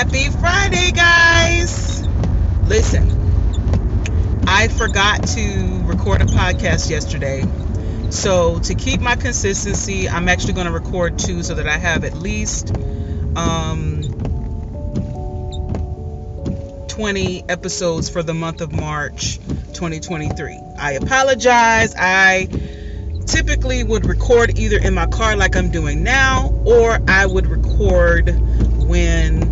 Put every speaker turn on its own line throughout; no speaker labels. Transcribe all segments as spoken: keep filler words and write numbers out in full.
Happy Friday, guys. Listen, I forgot to record a podcast yesterday. So to keep my consistency, I'm actually going to record two so that I have at least um, twenty episodes for the month of March twenty twenty-three. I apologize. I typically would record either in my car like I'm doing now, or I would record when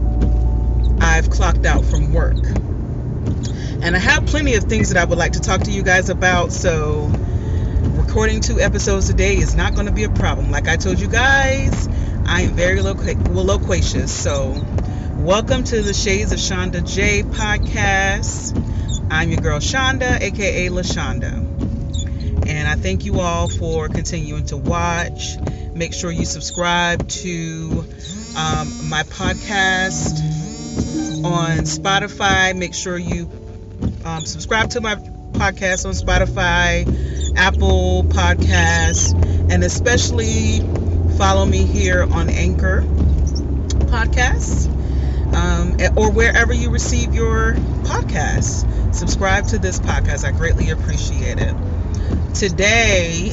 I've clocked out from work. And I have plenty of things that I would like to talk to you guys about, so recording two episodes a day is not going to be a problem. Like I told you guys, I am very loqu- loquacious. So welcome to the Shades of Shonda J podcast. I'm your girl Shonda, aka LaShonda. And I thank you all for continuing to watch. Make sure you subscribe to um, my podcast on Spotify. Make sure you um, subscribe to my podcast on Spotify, Apple Podcasts, and especially follow me here on Anchor Podcasts, um, or wherever you receive your podcasts. Subscribe to this podcast. I greatly appreciate it. Today,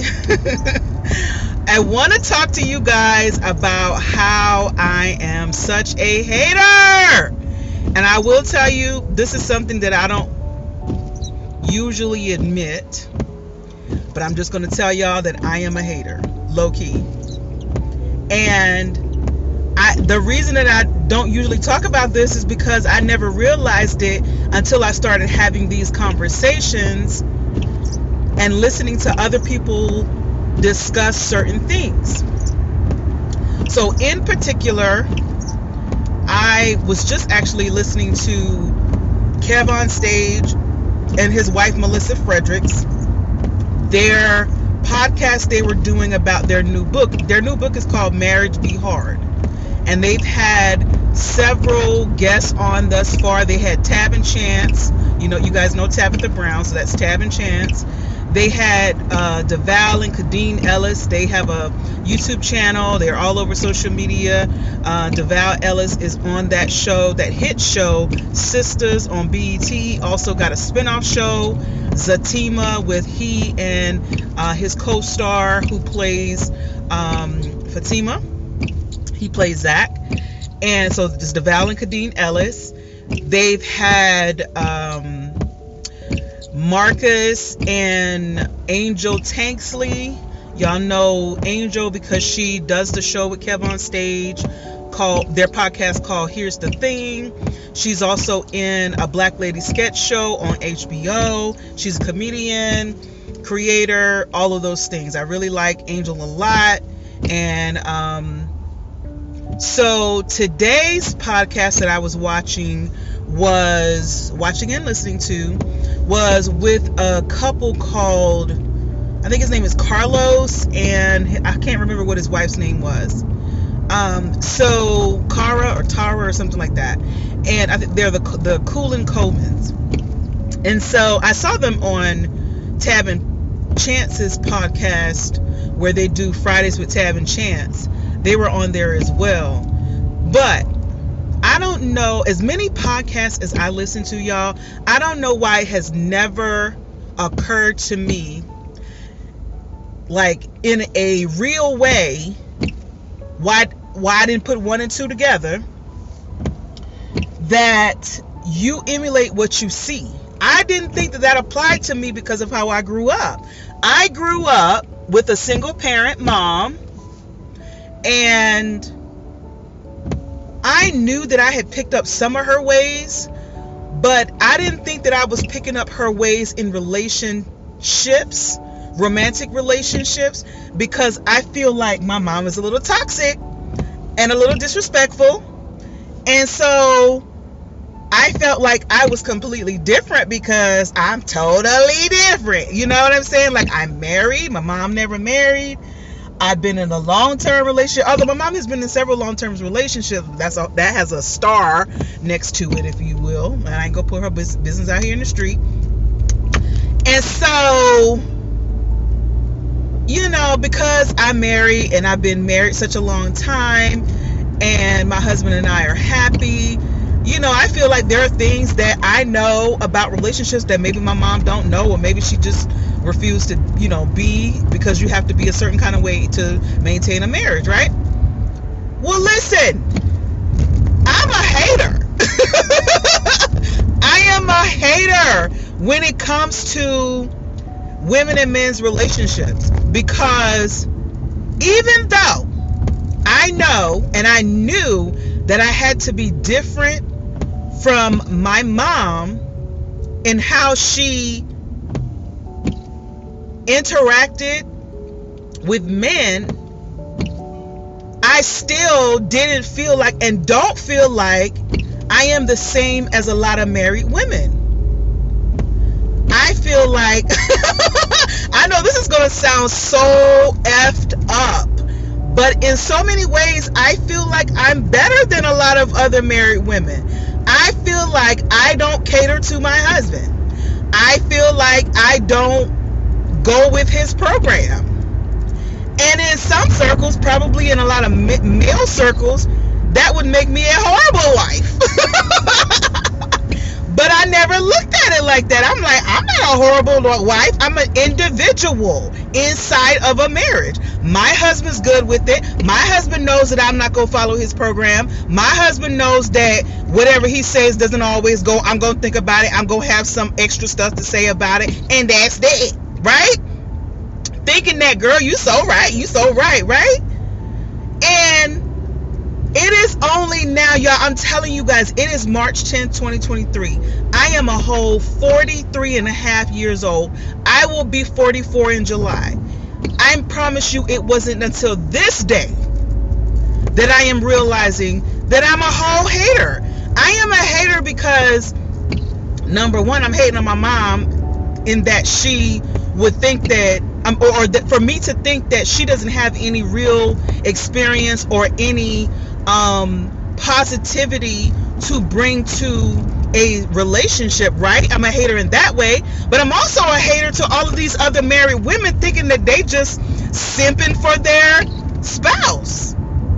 I want to talk to you guys about how I am such a hater. And I will tell you, this is something that I don't usually admit, but I'm just going to tell y'all that I am a hater, low key. And I, the reason that I don't usually talk about this is because I never realized it until I started having these conversations and listening to other people discuss certain things. So in particular, I was just actually listening to Kev on Stage and his wife Melissa Fredericks, their podcast they were doing about their new book. Their new book is called Marriage Be Hard. And they've had several guests on thus far. They had Tab and Chance. You know, you guys know Tabitha Brown, so that's Tab and Chance. They had uh, DeVal and Kadeen Ellis. They have a YouTube channel. They're all over social media. Uh, DeVal Ellis is on that show, that hit show, Sisters on B E T. Also got a spinoff show, Zatima, with he and uh, his co-star who plays um, Fatima. He plays Zach. And so this DeVal and Kadeen Ellis. They've had Um, Marcus and Angel Tanksley. Y'all know Angel because she does the show with Kev on Stage, called their podcast called Here's the Thing. She's also in a Black Lady sketch show on H B O. She's a comedian, creator, all of those things. I really like Angel a lot. And um, so today's podcast that I was watching was watching and listening to was with a couple called, I think his name is Carlos, and I can't remember what his wife's name was. Um, so Cara or Tara or something like that. And I think they're the the Coolin Colemans. And so I saw them on Tab and Chance's podcast where they do Fridays with Tab and Chance. They were on there as well. But I don't know, as many podcasts as I listen to, y'all, I don't know why it has never occurred to me, like in a real way, why why I didn't put one and two together, that you emulate what you see. I didn't think that that applied to me because of how I grew up. I grew up with a single parent mom, and I knew that I had picked up some of her ways, but I didn't think that I was picking up her ways in relationships, romantic relationships, because I feel like my mom is a little toxic and a little disrespectful. And so I felt like I was completely different because I'm totally different. You know what I'm saying? Like, I'm married. My mom never married. I've been in a long-term relationship, although my mom has been in several long-term relationships. That's a, that has a star next to it, if you will. And I ain't gonna put her business out here in the street. And so, you know, because I'm married and I've been married such a long time, and my husband and I are happy. You know, I feel like there are things that I know about relationships that maybe my mom don't know, or maybe she just refused to, you know, be, because you have to be a certain kind of way to maintain a marriage, right? Well, listen, I'm a hater. I am a hater when it comes to women and men's relationships, because even though I know and I knew that I had to be different from my mom in how she interacted with men, I still didn't feel like, and don't feel like, I am the same as a lot of married women. I feel like I know this is going to sound so effed up, but in so many ways I feel like I'm better than a lot of other married women. I feel like I don't cater to my husband. I feel like I don't go with his program. And in some circles, probably in a lot of male circles, that would make me a horrible wife. But I never looked at it like that. I'm like, I'm not a horrible wife. I'm an individual inside of a marriage. My husband's good with it. My husband knows that I'm not going to follow his program. My husband knows that whatever he says doesn't always go. I'm going to think about it. I'm going to have some extra stuff to say about it. And that's it. Right? Thinking that, girl, you so right. You so right. Right? And it is only now, y'all, I'm telling you guys, it is March tenth, twenty twenty-three. I am a whole forty-three and a half years old. I will be forty-four in July. I promise you, it wasn't until this day that I am realizing that I'm a whole hater. I am a hater because, number one, I'm hating on my mom in that she would think that, um, or, or that for me to think that she doesn't have any real experience or any um, positivity to bring to a relationship, right? I'm a hater in that way, but I'm also a hater to all of these other married women thinking that they just simping for their spouse,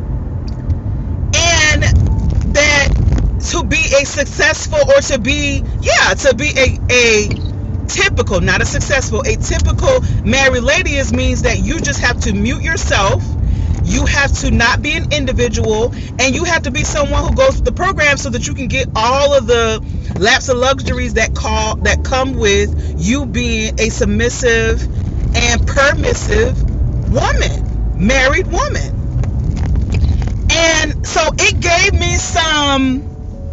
and that to be a successful, or to be, yeah, to be a, a typical, not a successful, a typical married lady is means that you just have to mute yourself. You have to not be an individual, and you have to be someone who goes through the program so that you can get all of the laps of luxuries that call that come with you being a submissive and permissive woman, married woman. And so it gave me some,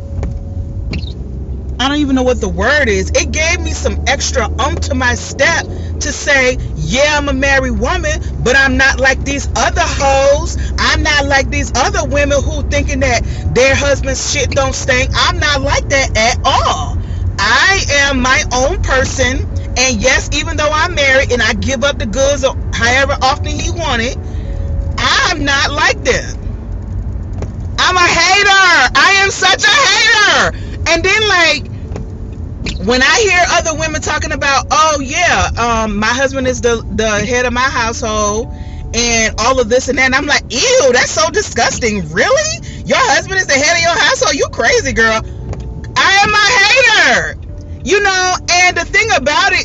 I don't even know what the word is. It gave me some extra ump to my step to say, yeah, I'm a married woman, but I'm not like these other hoes. I'm not like these other women who thinking that their husband's shit don't stink. I'm not like that at all. I am my own person, and yes, even though I'm married and I give up the goods or however often he wanted, I'm not like them. I'm a hater. I am such a hater. And then, like, when I hear other women talking about, oh yeah, um, my husband is the, the head of my household and all of this and that, and I'm like, ew, that's so disgusting. Really? Your husband is the head of your household? You crazy, girl. I am a hater. You know, and the thing about it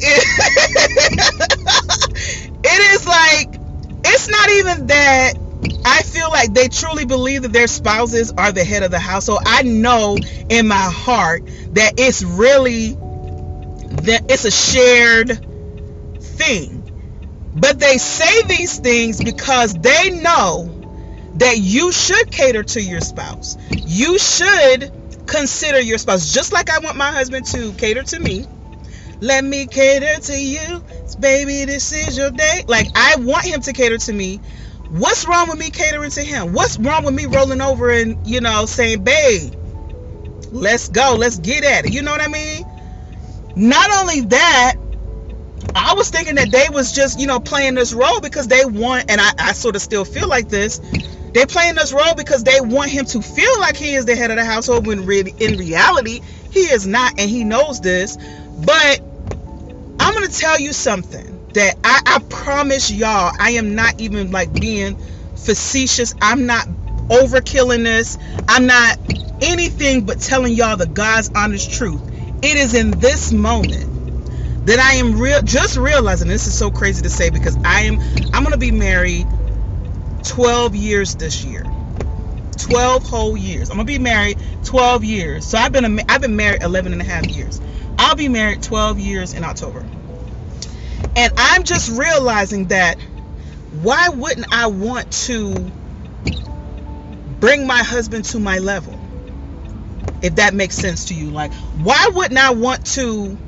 is, it is like, it's not even that I feel like they truly believe that their spouses are the head of the household. I know in my heart that it's really, that it's a shared thing. But they say these things because they know that you should cater to your spouse. You should consider your spouse, just like I want my husband to cater to me. Let me cater to you, baby, this is your day. Like, I want him to cater to me. What's wrong with me catering to him? What's wrong with me rolling over and, you know, saying, babe, let's go, let's get at it? You know what I mean? Not only that, I was thinking that they was just, you know, playing this role because they want, and I, I sort of still feel like this, they playing this role because they want him to feel like he is the head of the household, when really, in reality, he is not, and he knows this. But I'm going to tell you something that I, I promise y'all, I am not even like being facetious. I'm not overkilling this. I'm not anything but telling y'all the God's honest truth. It is in this moment that I am real just realizing, this is so crazy to say, because I am I'm gonna be married twelve years this year. twelve whole years. I'm gonna be married twelve years. So I've been a, I've been married eleven and a half years. I'll be married twelve years in October. And I'm just realizing that why wouldn't I want to bring my husband to my level? If that makes sense to you. Like, why wouldn't I want to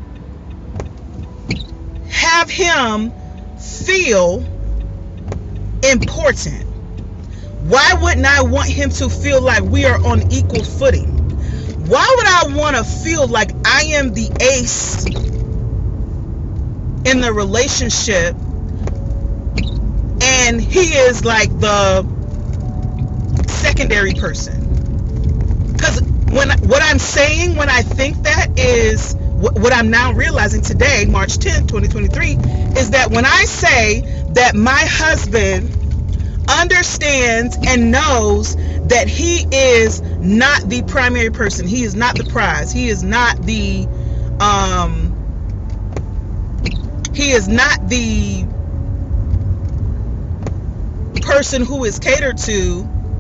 have him feel important? Why wouldn't I want him to feel like we are on equal footing? Why would I want to feel like I am the ace in the relationship and he is like the secondary person? Because when what I'm saying when I think that is what, what I'm now realizing today, March tenth, twenty twenty-three, is that when I say that my husband understands and knows that he is not the primary person, he is not the prize, he is not the um he is not the person who is catered to,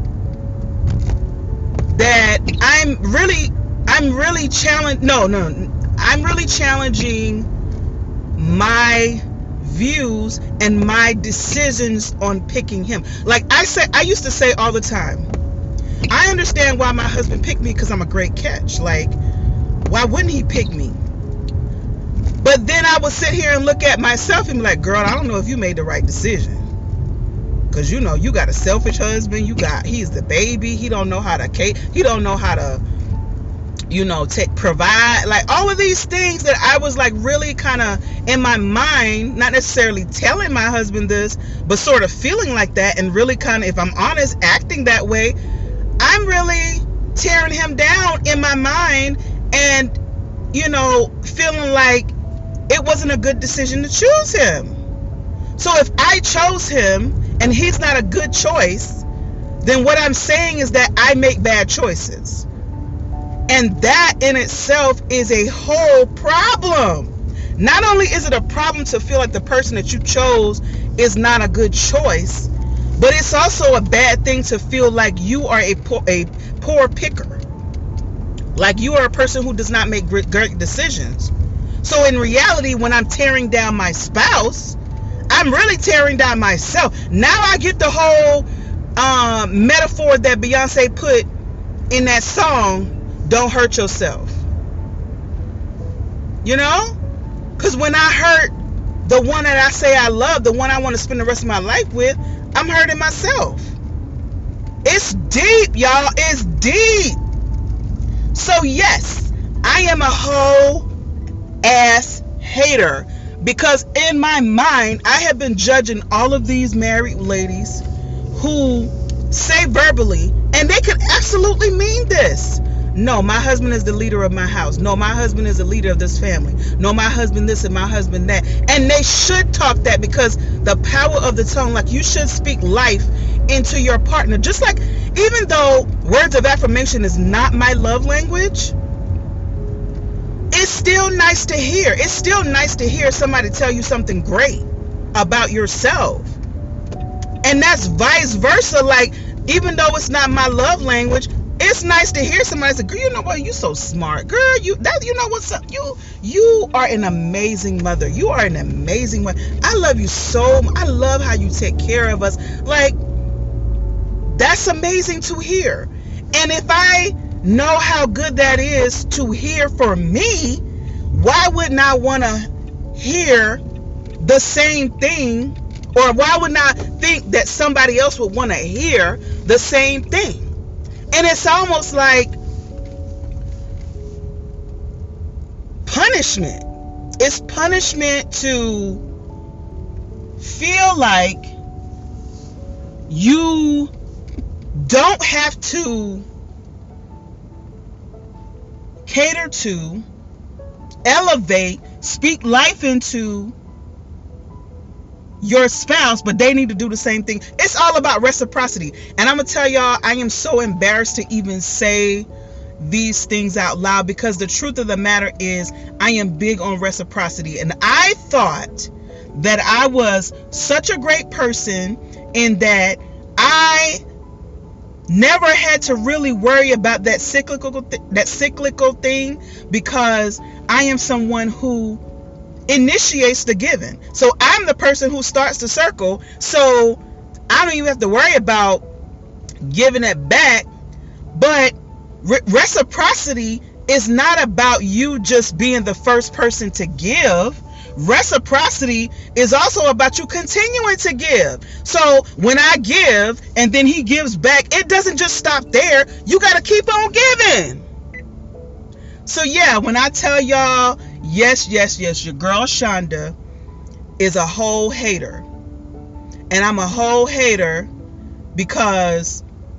that I'm really I'm really challenged no no I'm really challenging my views and my decisions on picking him. Like I say, I used to say all the time, I understand why my husband picked me, because I'm a great catch. Like, why wouldn't he pick me? But then I would sit here and look at myself and be like, girl, I don't know if you made the right decision. Because, you know, you got a selfish husband. You got, he's the baby. He don't know how to cake. He don't know how to, you know, take, provide. Like, all of these things that I was like really kind of in my mind, not necessarily telling my husband this, but sort of feeling like that, and really kind of, if I'm honest, acting that way. I'm really tearing him down in my mind, and, you know, feeling like it wasn't a good decision to choose him. So if I chose him and he's not a good choice, then what I'm saying is that I make bad choices. And that in itself is a whole problem. Not only is it a problem to feel like the person that you chose is not a good choice, but it's also a bad thing to feel like you are a poor, a poor picker. Like you are a person who does not make great, great decisions. So in reality, when I'm tearing down my spouse, I'm really tearing down myself. Now I get the whole um, metaphor that Beyonce put in that song, "Don't Hurt Yourself." You know? Because when I hurt the one that I say I love, the one I want to spend the rest of my life with, I'm hurting myself. It's deep, y'all. It's deep. So yes, I am a whole ass hater, because in my mind I have been judging all of these married ladies who say verbally, and they can absolutely mean this: no, my husband is the leader of my house. No, my husband is the leader of this family. No, my husband this and my husband that. And they should talk that, because the power of the tongue, like you should speak life into your partner. Just like, even though words of affirmation is not my love language, it's still nice to hear. It's still nice to hear somebody tell you something great about yourself. And that's vice versa. Like, even though it's not my love language, it's nice to hear somebody say, girl, you know what, you so smart, girl, you that you know what's up, you you are an amazing mother, you are an amazing one, I love you so much. I love how you take care of us. Like, that's amazing to hear. And if I know how good that is to hear for me, why wouldn't I want to hear the same thing? Or why wouldn't I think that somebody else would want to hear the same thing? And it's almost like punishment. It's punishment to feel like you don't have to cater to, elevate, speak life into your spouse, but they need to do the same thing. It's all about reciprocity. And I'm gonna tell y'all, I am so embarrassed to even say these things out loud, because the truth of the matter is I am big on reciprocity. And I thought that I was such a great person in that I never had to really worry about that cyclical th- that cyclical thing, because I am someone who initiates the giving. So I'm the person who starts the circle, so I don't even have to worry about giving it back. But re- reciprocity is not about you just being the first person to give. Reciprocity is also about you continuing to give. So when I give and then he gives back, it doesn't just stop there. You got to keep on giving. So yeah, when I tell y'all, yes, yes, yes, your girl Shonda is a whole hater. And I'm a whole hater because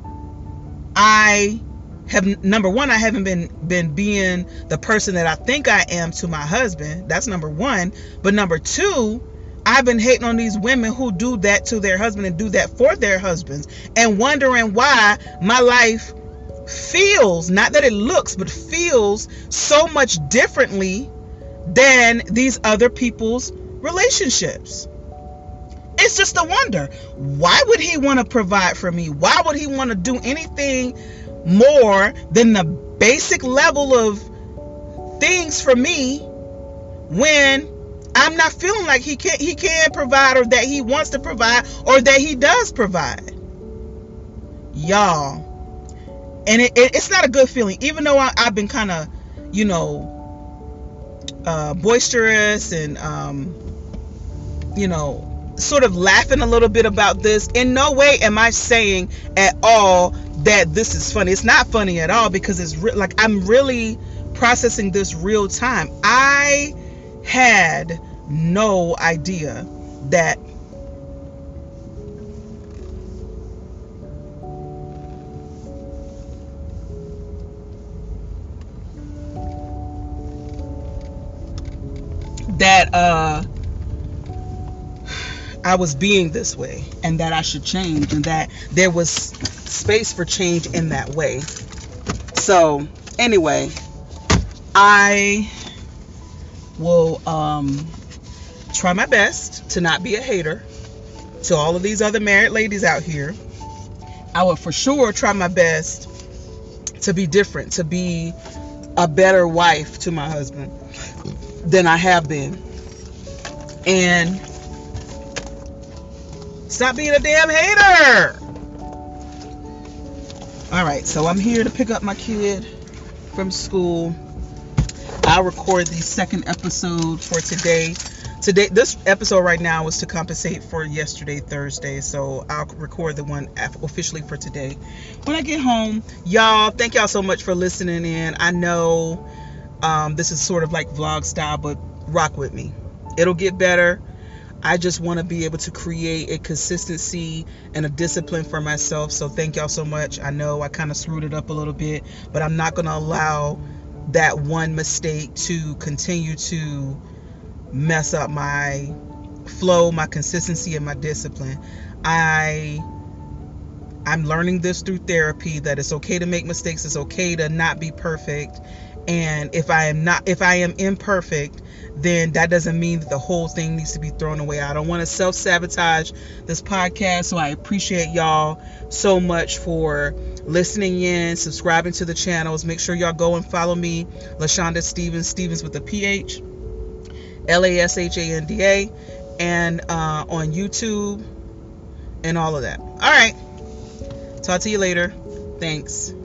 I have, number one, I haven't been been being the person that I think I am to my husband. That's number one. But number two, I've been hating on these women who do that to their husband and do that for their husbands, and wondering why my life feels, not that it looks, but feels so much differently than these other people's relationships. It's just a wonder. Why would he want to provide for me? Why would he want to do anything more than the basic level of things for me when I'm not feeling like he can he can provide, or that he wants to provide, or that he does provide? Y'all. And it, it, it's not a good feeling. Even though I, I've been kind of, you know, uh, boisterous and, um, you know, sort of laughing a little bit about this, in no way am I saying at all that this is funny. It's not funny at all, because it's re- like I'm really processing this real time. I had no idea that that uh I was being this way, and that I should change, and that there was space for change in that way. So anyway, I will um try my best to not be a hater to all of these other married ladies out here. I will for sure try my best to be different, to be a better wife to my husband than I have been, and stop being a damn hater. Alright, so I'm here to pick up my kid from school. I'll record the second episode for today. Today, this episode right now was to compensate for yesterday, Thursday. So I'll record the one officially for today when I get home. Y'all, thank y'all so much for listening in. I know um, this is sort of like vlog style, but rock with me. It'll get better. I just want to be able to create a consistency and a discipline for myself. So thank y'all so much. I know I kind of screwed it up a little bit, but I'm not going to allow that one mistake to continue to mess up my flow, my consistency, and my discipline. I I'm learning this through therapy, that it's okay to make mistakes. It's okay to not be perfect. And if I am not, if I am imperfect, then that doesn't mean that the whole thing needs to be thrown away. I don't want to self-sabotage this podcast. So I appreciate y'all so much for listening in, subscribing to the channels. Make sure y'all go and follow me, LaShonda Stevens, Stevens with a P H, L A S H A N D A, and uh, on YouTube and all of that. All right. Talk to you later. Thanks.